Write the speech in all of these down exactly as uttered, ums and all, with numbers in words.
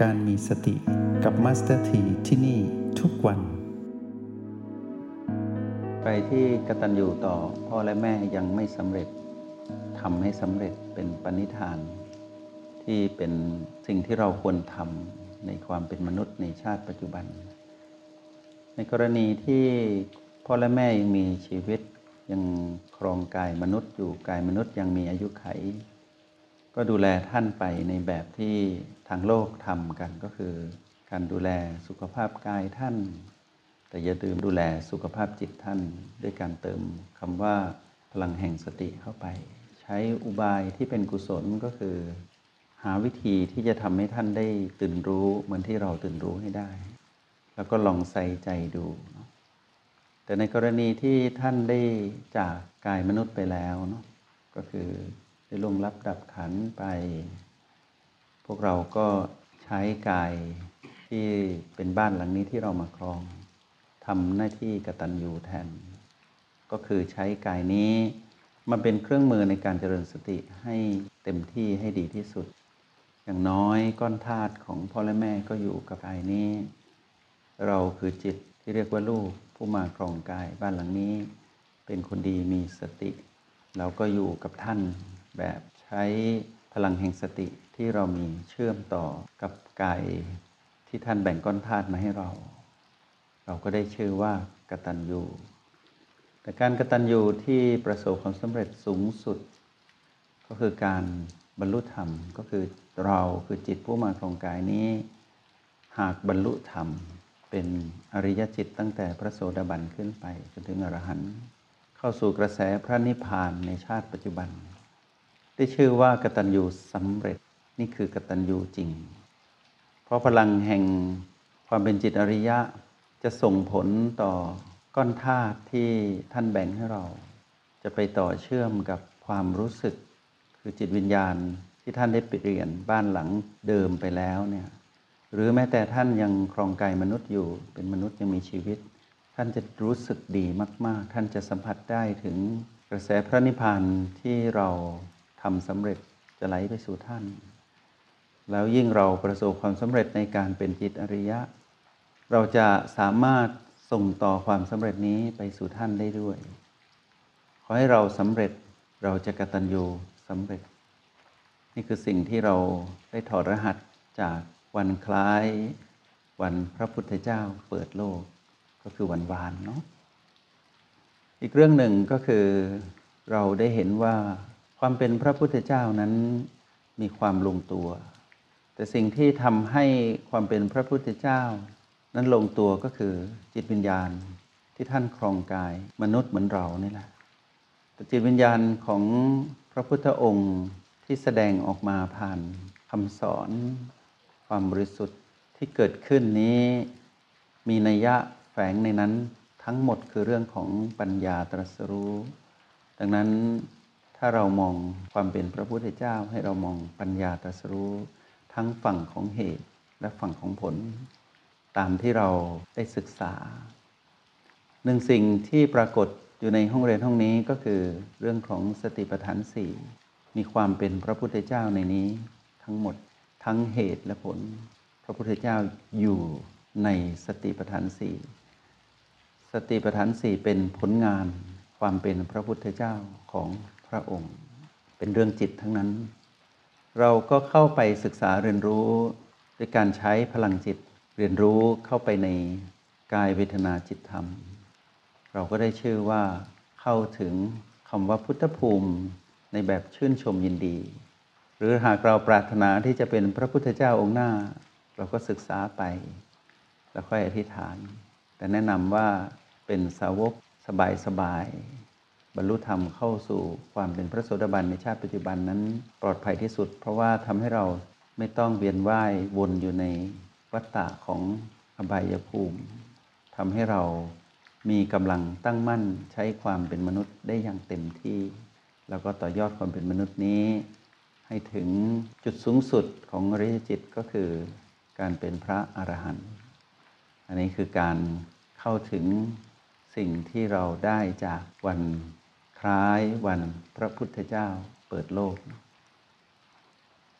การมีสติกับมาสเตอร์ทีที่นี่ทุกวันใครที่กตัญญูต่อพ่อและแม่ยังไม่สำเร็จทำให้สำเร็จเป็นปณิธานที่เป็นสิ่งที่เราควรทำในความเป็นมนุษย์ในชาติปัจจุบันในกรณีที่พ่อและแม่ยังมีชีวิตยังครองกายมนุษย์อยู่กายมนุษย์ยังมีอายุขัยก็ดูแลท่านไปในแบบที่ทางโลกทำกันก็คือการดูแลสุขภาพกายท่านแต่อย่าลืมดูแลสุขภาพจิตท่านด้วยการเติมคำว่าพลังแห่งสติเข้าไปใช้อุบายที่เป็นกุศลก็คือหาวิธีที่จะทำให้ท่านได้ตื่นรู้เหมือนที่เราตื่นรู้ให้ได้แล้วก็ลองใส่ใจดูแต่ในกรณีที่ท่านได้จากกายมนุษย์ไปแล้วเนาะก็คือได้ล่วงลับดับขันไปพวกเราก็ใช้กายที่เป็นบ้านหลังนี้ที่เรามาครองทำหน้าที่กตัญญูแทนก็คือใช้กายนี้มาเป็นเครื่องมือในการเจริญสติให้เต็มที่ให้ดีที่สุดอย่างน้อยก้อนธาตุของพ่อและแม่ก็อยู่กับกายนี้เราคือจิตที่เรียกว่าลูกผู้มาครองกายบ้านหลังนี้เป็นคนดีมีสติเราก็อยู่กับท่านแบบใช้พลังแห่งสติที่เรามีเชื่อมต่อกับกายที่ท่านแบ่งก้อนธาตุมาให้เราเราก็ได้ชื่อว่ากตัญญูแต่การกตัญญูที่ประสบความสำเร็จสูงสุดก็คือการบรรลุธรรมก็คือเราคือจิตผู้มาครองกายนี้หากบรรลุธรรมเป็นอริยจิตตั้งแต่พระโสดาบันขึ้นไปจนถึงอรหันต์เข้าสู่กระแสพระนิพพานในชาติปัจจุบันได้ชื่อว่ากตัญญูสำเร็จนี่คือกตัญญูจริงเพราะพลังแห่งความเป็นจิตอริยะจะส่งผลต่อก้อนธาตุที่ท่านแบ่งให้เราจะไปต่อเชื่อมกับความรู้สึกคือจิตวิญญาณที่ท่านได้เปลี่ยนบ้านหลังเดิมไปแล้วเนี่ยหรือแม้แต่ท่านยังครองกายมนุษย์อยู่เป็นมนุษย์ยังมีชีวิตท่านจะรู้สึกดีมากๆท่านจะสัมผัสได้ถึงกระแสพระนิพพานที่เราทำสำเร็จจะไหลไปสู่ท่านแล้วยิ่งเราประสบความสำเร็จในการเป็นจิตอริยะเราจะสามารถส่งต่อความสำเร็จนี้ไปสู่ท่านได้ด้วยขอให้เราสำเร็จเราจะกตัญญูสำเร็จนี่คือสิ่งที่เราได้ถอดรหัสจากวันคล้ายวันพระพุทธเจ้าเปิดโลกก็คือวันวานเนาะอีกเรื่องหนึ่งก็คือเราได้เห็นว่าความเป็นพระพุทธเจ้านั้นมีความลงตัวแต่สิ่งที่ทำให้ความเป็นพระพุทธเจ้านั้นลงตัวก็คือจิตวิญญาณที่ท่านครองกายมนุษย์เหมือนเรานี่แหละแต่จิตวิญญาณของพระพุทธองค์ที่แสดงออกมาผ่านคำสอนความบริสุทธิ์ที่เกิดขึ้นนี้มีนัยยะแฝงในนั้นทั้งหมดคือเรื่องของปัญญาตรัสรู้ดังนั้นถ้าเรามองความเป็นพระพุทธเจ้าให้เรามองปัญญาตรัสรู้ทั้งฝั่งของเหตุและฝั่งของผลตามที่เราได้ศึกษาหนึ่งสิ่งที่ปรากฏอยู่ในห้องเรียนห้องนี้ก็คือเรื่องของสติปัฏฐานสี่มีความเป็นพระพุทธเจ้าในนี้ทั้งหมดทั้งเหตุและผลพระพุทธเจ้าอยู่ในสติปัฏฐานสี่สติปัฏฐานสี่เป็นผลงานความเป็นพระพุทธเจ้าของพระองค์เป็นเรื่องจิตทั้งนั้นเราก็เข้าไปศึกษาเรียนรู้ด้วยการใช้พลังจิตเรียนรู้เข้าไปในกายเวทนาจิตธรรมเราก็ได้ชื่อว่าเข้าถึงคำว่าพุทธภูมิในแบบชื่นชมยินดีหรือหากเราปรารถนาที่จะเป็นพระพุทธเจ้าองค์หน้าเราก็ศึกษาไปแล้วค่อยอธิษฐานแต่แนะนำว่าเป็นสาวกสบายๆบรรลุธรรมเข้าสู่ความเป็นพระโสดาบันในชาติปัจจุบันนั้นปลอดภัยที่สุดเพราะว่าทำให้เราไม่ต้องเวียนว่ายวนอยู่ในวัฏฏะของอบายภูมิทำให้เรามีกำลังตั้งมั่นใช้ความเป็นมนุษย์ได้อย่างเต็มที่แล้วก็ต่อยอดความเป็นมนุษย์นี้ให้ถึงจุดสูงสุดของอริยจิตก็คือการเป็นพระอรหันต์อันนี้คือการเข้าถึงสิ่งที่เราได้จากวันคล้ายวันพระพุทธเจ้าเปิดโลกและ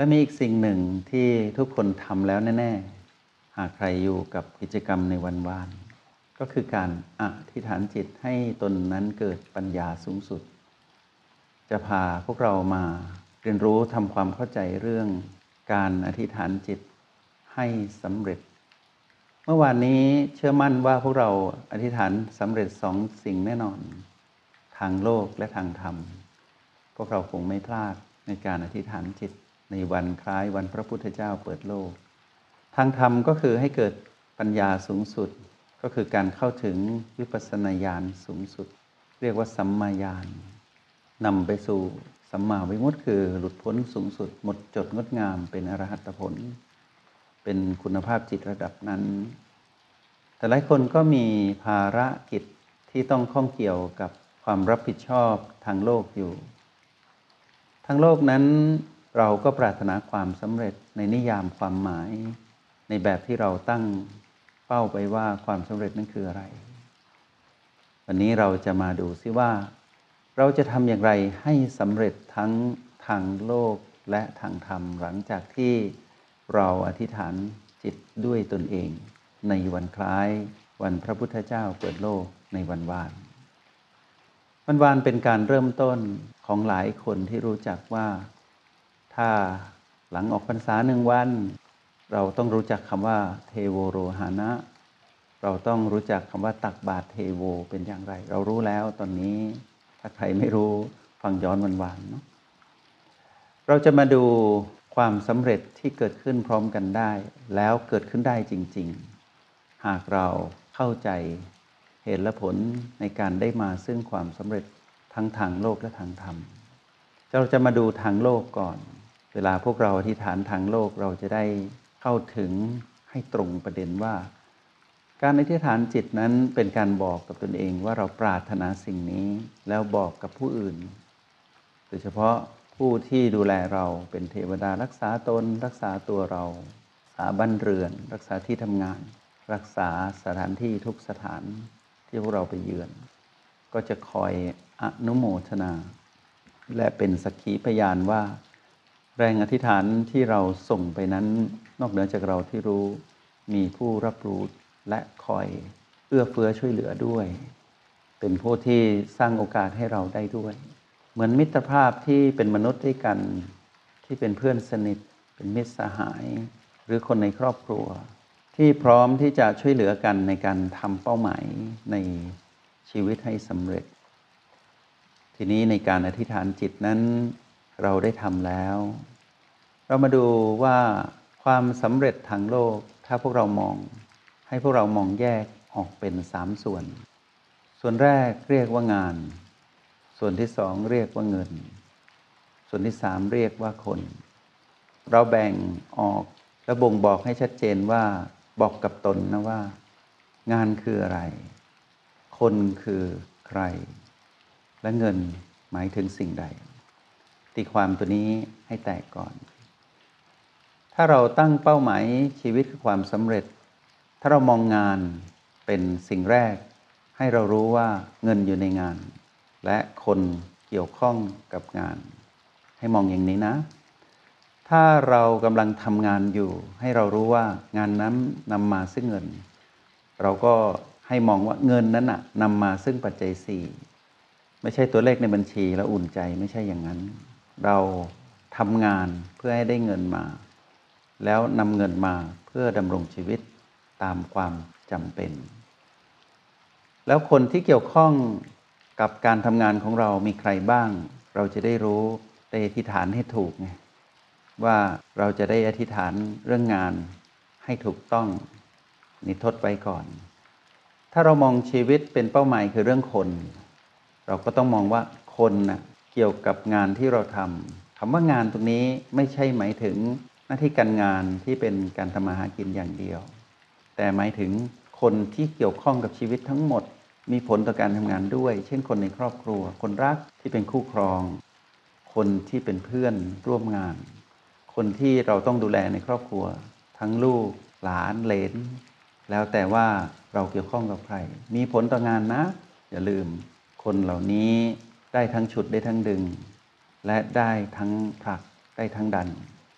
และมีอีกสิ่งหนึ่งที่ทุกคนทำแล้วแน่ๆหากใครอยู่กับกิจกรรมในวันวานก็คือการอธิษฐานจิตให้ตนนั้นเกิดปัญญาสูงสุดจะพาพวกเรามาเรียนรู้ทำความเข้าใจเรื่องการอธิษฐานจิตให้สำเร็จเมื่อวานนี้เชื่อมั่นว่าพวกเราอธิษฐานสำเร็จสองสิ่งแน่นอนทางโลกและทางธรรมพวกเราคงไม่พลาดในการอธิษฐานจิตในวันคล้ายวันพระพุทธเจ้าเปิดโลกทางธรรมก็คือให้เกิดปัญญาสูงสุดก็คือการเข้าถึงวิปัสสนาญาณสูงสุดเรียกว่าสัมมาญาณนำไปสู่สัมมาวิมุตติคือหลุดพ้นสูงสุดหมดจดงดงามเป็นอรหัตผลเป็นคุณภาพจิตระดับนั้นแต่หลายคนก็มีภารกิจที่ต้องข้องเกี่ยวกับความรับผิดชอบทางโลกอยู่ทางโลกนั้นเราก็ปรารถนาความสำเร็จในนิยามความหมายในแบบที่เราตั้งเป้าไปว่าความสำเร็จนั้นคืออะไรวันนี้เราจะมาดูซิว่าเราจะทำอย่างไรให้สำเร็จทั้งทางโลกและทางธรรมหลังจากที่เราอธิษฐานจิตด้วยตนเองในวันคล้ายวันพระพุทธเจ้าเปิดโลกในวันวานวันวานเป็นการเริ่มต้นของหลายคนที่รู้จักว่าถ้าหลังออกพรรษาหนึ่งวันเราต้องรู้จักคำว่าเทโวโรหานะเราต้องรู้จักคำว่าตักบาตรเทโวเป็นอย่างไรเรารู้แล้วตอนนี้ถ้าใครไม่รู้ฟังย้อนวันวานเนาะเราจะมาดูความสำเร็จที่เกิดขึ้นพร้อมกันได้แล้วเกิดขึ้นได้จริงๆหากเราเข้าใจเหตุและผลในการได้มาซึ่งความสำเร็จทั้งทางโลกและทางธรรมเราจะมาดูทางโลกก่อนเวลาพวกเราอธิษฐานทางโลกเราจะได้เข้าถึงให้ตรงประเด็นว่าการอธิษฐานจิตนั้นเป็นการบอกกับตนเองว่าเราปรารถนาสิ่งนี้แล้วบอกกับผู้อื่นโดยเฉพาะผู้ที่ดูแลเราเป็นเทวดารักษาตนรักษาตัวเรารักษาบ้านเรือนรักษาที่ทำงานรักษาสถานที่ทุกสถานที่พวกเราไปเยือนก็จะคอยอนุโมทนาและเป็นสักขีพยานว่าแรงอธิษฐานที่เราส่งไปนั้นนอกเหนือจากเราที่รู้มีผู้รับรู้และคอยเอื้อเฟื้อช่วยเหลือด้วยเป็นผู้ที่สร้างโอกาสให้เราได้ด้วยเหมือนมิตรภาพที่เป็นมนุษย์ด้วยกันที่เป็นเพื่อนสนิทเป็นมิตรสหายหรือคนในครอบครัวที่พร้อมที่จะช่วยเหลือกันในการทำเป้าหมายในชีวิตให้สำเร็จทีนี้ในการอธิษฐานจิตนั้นเราได้ทำแล้วเรามาดูว่าความสำเร็จทางโลกถ้าพวกเรามองให้พวกเรามองแยกออกเป็นสามส่วนส่วนแรกเรียกว่างานส่วนที่สองเรียกว่าเงินส่วนที่สามเรียกว่าคนเราแบ่งออกและบ่งบอกให้ชัดเจนว่าบอกกับตนนะว่างานคืออะไรคนคือใครและเงินหมายถึงสิ่งใดตีความตัวนี้ให้แตกก่อนถ้าเราตั้งเป้าหมายชีวิตคือความสำเร็จถ้าเรามองงานเป็นสิ่งแรกให้เรารู้ว่าเงินอยู่ในงานและคนเกี่ยวข้องกับงานให้มองอย่างนี้นะถ้าเรากำลังทำงานอยู่ให้เรารู้ว่างานนั้นนำมาซึ่งเงินเราก็ให้มองว่าเงินนั้นน่ะนำมาซึ่งปัจจัยสี่ไม่ใช่ตัวเลขในบัญชีแล้วอุ่นใจไม่ใช่อย่างนั้นเราทำงานเพื่อให้ได้เงินมาแล้วนำเงินมาเพื่อดำรงชีวิตตามความจำเป็นแล้วคนที่เกี่ยวข้องกับการทำงานของเรามีใครบ้างเราจะได้รู้ได้อธิษฐานให้ถูกไงว่าเราจะได้อธิษฐานเรื่องงานให้ถูกต้องนี่ทดไว้ก่อนถ้าเรามองชีวิตเป็นเป้าหมายคือเรื่องคนเราก็ต้องมองว่าคนนะเกี่ยวกับงานที่เราทำคำว่างานตรงนี้ไม่ใช่หมายถึงหน้าที่การงานที่เป็นการทำมาหากินอย่างเดียวแต่หมายถึงคนที่เกี่ยวข้องกับชีวิตทั้งหมดมีผลต่อการทำงานด้วยเช่นคนในครอบครัวคนรักที่เป็นคู่ครองคนที่เป็นเพื่อนร่วมงานคนที่เราต้องดูแลในครอบครัวทั้งลูกหลานเหลนแล้วแต่ว่าเราเกี่ยวข้องกับใครมีผลต่องานนะอย่าลืมคนเหล่านี้ได้ทั้งฉุดได้ทั้งดึงและได้ทั้งผลักได้ทั้งดันใคร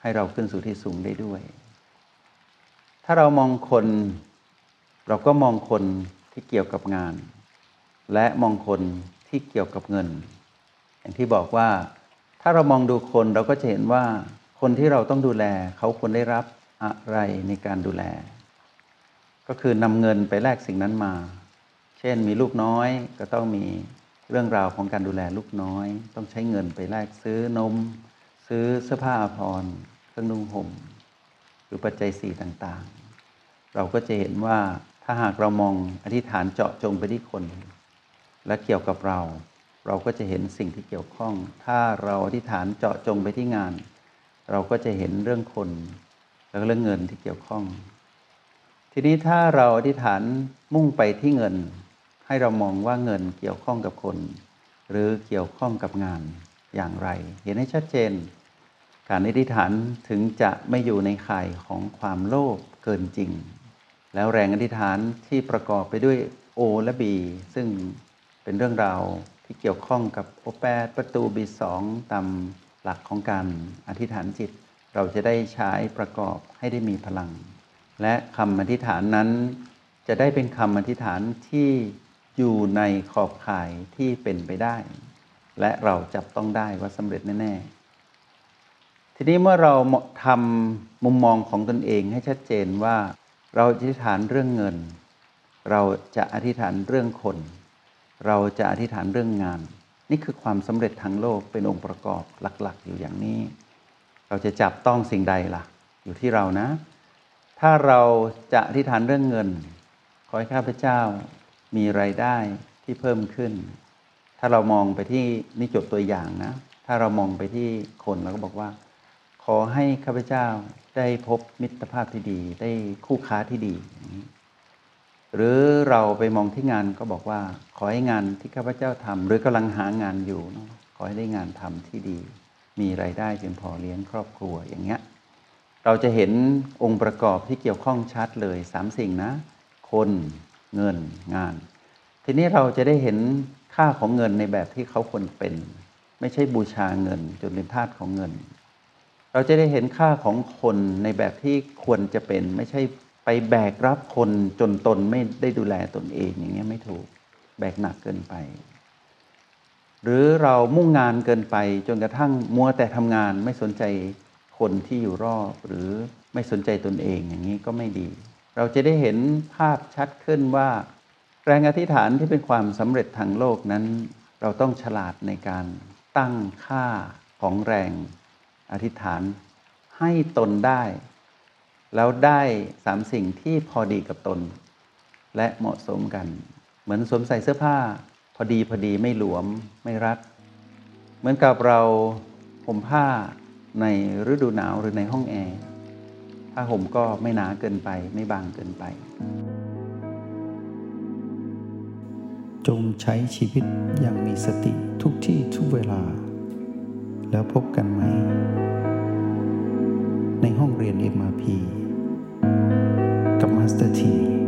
ให้เราขึ้นสู่ที่สูงได้ด้วยถ้าเรามองคนเราก็มองคนที่เกี่ยวกับงานและมองคนที่เกี่ยวกับเงินอย่างที่บอกว่าถ้าเรามองดูคนเราก็จะเห็นว่าคนที่เราต้องดูแลเขาควรได้รับอะไรในการดูแลก็คือนำเงินไปแลกสิ่งนั้นมาเช่นมีลูกน้อยก็ต้องมีเรื่องราวของการดูแลลูกน้อยต้องใช้เงินไปแลกซื้อนมซื้อเสื้อผ้าอาภรณ์เครื่องนุ่งห่มหรือปัจจัยสี่ต่างๆเราก็จะเห็นว่าถ้าหากเรามองอธิษฐานเจาะจงไปที่คนและเกี่ยวกับเราเราก็จะเห็นสิ่งที่เกี่ยวข้องถ้าเราอธิษฐานเจาะจงไปที่งานเราก็จะเห็นเรื่องคนแล้วก็เรื่องเงินที่เกี่ยวข้องทีนี้ถ้าเราอธิษฐานมุ่งไปที่เงินให้เรามองว่าเงินเกี่ยวข้องกับคนหรือเกี่ยวข้องกับงานอย่างไรเห็นให้ชัดเจนการอธิษฐานถึงจะไม่อยู่ในข่ายของความโลภเกินจริงแล้วแรงอธิษฐานที่ประกอบไปด้วย O และ B ซึ่งเป็นเรื่องราวที่เกี่ยวข้องกับโอแปดประตู บี สอง ตามหลักของการอธิษฐานจิตเราจะได้ใช้ประกอบให้ได้มีพลังและคำอธิษฐานนั้นจะได้เป็นคำอธิษฐานที่อยู่ในขอบข่ายที่เป็นไปได้และเราจับต้องได้ว่าสำเร็จแน่ๆทีนี้เมื่อเราทำมุมมองของตนเองให้ชัดเจนว่าเราอธิษฐานเรื่องเงินเราจะอธิษฐานเรื่องคนเราจะอธิษฐานเรื่องงานนี่คือความสำเร็จทางโลกเป็นองค์ประกอบหลักๆอยู่อย่างนี้เราจะจับต้องสิ่งใดล่ะอยู่ที่เรานะถ้าเราจะอธิษฐานเรื่องเงินขอให้ข้าพเจ้ามีรายได้ที่เพิ่มขึ้นถ้าเรามองไปที่นี่จบตัวอย่างนะถ้าเรามองไปที่คนเราก็บอกว่าขอให้ข้าพเจ้าได้พบมิตรภาพที่ดีได้คู่ค้าที่ดีหรือเราไปมองที่งานก็บอกว่าขอให้งานที่ข้าพเจ้าทำหรือกำลังหางานอยู่เนาะขอให้ได้งานทำที่ดีมีรายได้เพียงพอเลี้ยงครอบครัวอย่างเงี้ยเราจะเห็นองค์ประกอบที่เกี่ยวข้องชัดเลยสามสิ่งนะคนเงินงานทีนี้เราจะได้เห็นค่าของเงินในแบบที่เขาควรเป็นไม่ใช่บูชาเงินจนเป็นทาสของเงินเราจะได้เห็นค่าของคนในแบบที่ควรจะเป็นไม่ใช่ไปแบกรับคนจนตนไม่ได้ดูแลตนเองอย่างเงี้ยไม่ถูกแบกหนักเกินไปหรือเรามุ่งงานเกินไปจนกระทั่งมัวแต่ทำงานไม่สนใจคนที่อยู่รอบหรือไม่สนใจตนเองอย่างนี้ก็ไม่ดีเราจะได้เห็นภาพชัดขึ้นว่าแรงอธิษฐานที่เป็นความสำเร็จทางโลกนั้นเราต้องฉลาดในการตั้งค่าของแรงอธิษฐานให้ตนได้แล้วได้สามสิ่งที่พอดีกับตนและเหมาะสมกันเหมือนสวมใส่เสื้อผ้าพอดีพอดีไม่หลวมไม่รัดเหมือนกับเราห่มผ้าในฤดูหนาวหรือในห้องแอร์ผ้าห่มก็ไม่หนาเกินไปไม่บางเกินไปจงใช้ชีวิตอย่างมีสติทุกที่ทุกเวลาแล้วพบกันไหมในห้องเรียน เอ็ม อาร์ พี กับมาสเตอร์ที